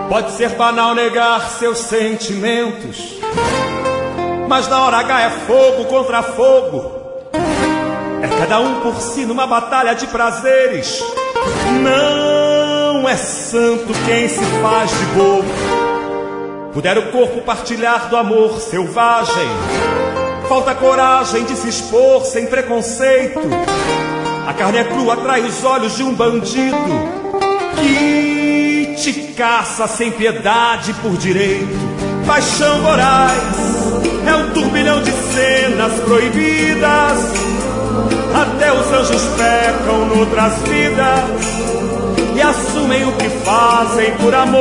Pode ser banal negar seus sentimentos, mas na hora H é fogo contra fogo. É cada um por si numa batalha de prazeres. Não é santo quem se faz de bobo. Puder o corpo partilhar do amor selvagem, falta coragem de se expor sem preconceito. A carne é crua, atrai os olhos de um bandido que te caça sem piedade por direito. Paixão voraz é um turbilhão de cenas proibidas. Até os anjos pecam noutras vidas e assumem o que fazem por amor.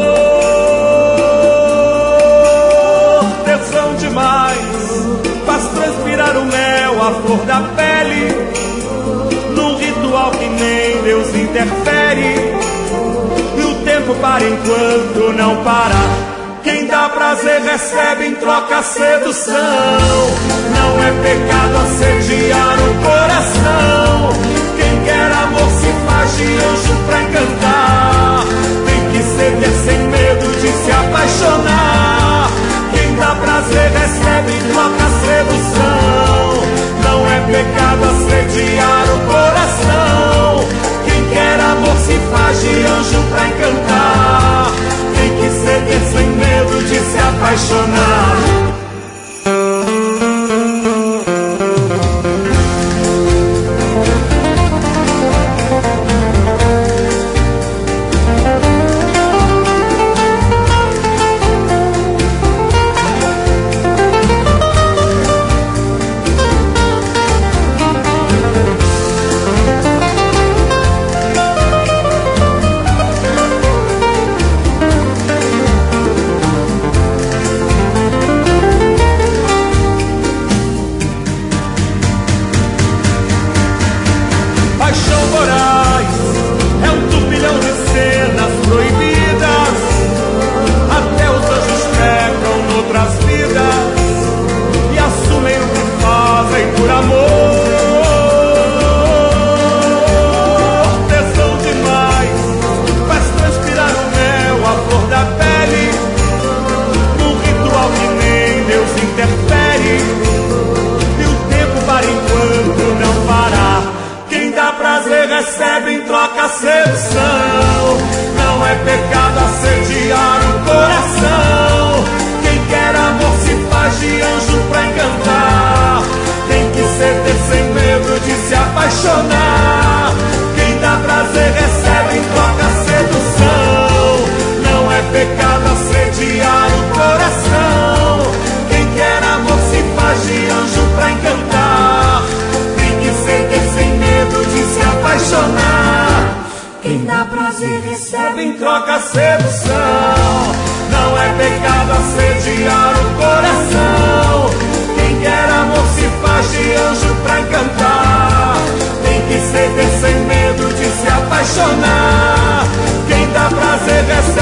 Tesão demais faz transpirar o mel, a flor da pele, num ritual que nem Deus interfere. E o tempo para enquanto não para. Quem dá prazer recebe em troca sedução. Não é pecado assediar o coração. Quem quer amor se faz de anjo pra encantar. Tem que ceder sem medo de se apaixonar. Quem dá prazer recebe em troca sedução. Não é pecado assediar o coração. Quem quer amor se faz de anjo pra encantar. Tem que ceder sem medo de se apaixonar. Recebe em troca sedução. Não é pecado assediar o coração. Quem quer amor se faz de anjo pra encantar. Tem que ceder sem medo de se apaixonar. Quem dá prazer recebe em troca sedução. Não é pecado assediar o coração. Quem quer amor se faz de anjo pra encantar. Tem que ceder sem medo de se apaixonar. Quem dá prazer recebe em troca sedução. Não é pecado assediar o coração. Quem quer amor se faz de anjo pra encantar. Tem que ceder sem medo de se apaixonar. Quem dá prazer recebe